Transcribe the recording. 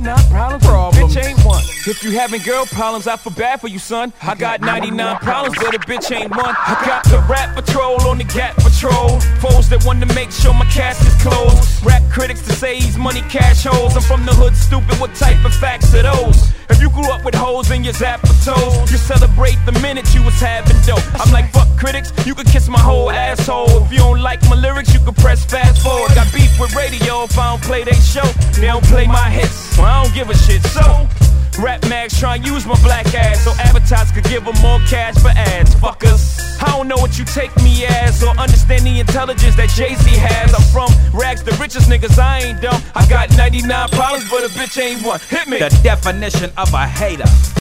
99 problems, bitch ain't one. If you having girl problems, I feel bad for you, son. I got 99 problems, but a bitch ain't one. I got the rap patrol on the Gap Patrol. Foes that want to make sure my cash is closed. Rap critics to say he's money cash holes. I'm from the hood, stupid, what type of facts are those? If you grew up with hoes in your zapper toes, you celebrate the minute you was having dope. I'm like, fuck critics, you can kiss my whole asshole. If you don't like my lyrics, you can press fast forward. Got beef with radio if I don't play they show. They don't play my hits, well, I don't give a shit. So rap mags try and use my black ass so advertisers could give them more cash for ads. Fuckers, I don't know what you take me as or understand the intelligence that Jay-Z has. I'm from rags, the richest niggas, I ain't dumb. I got 99 problems, but a bitch ain't one. Hit me. The definition of a hater.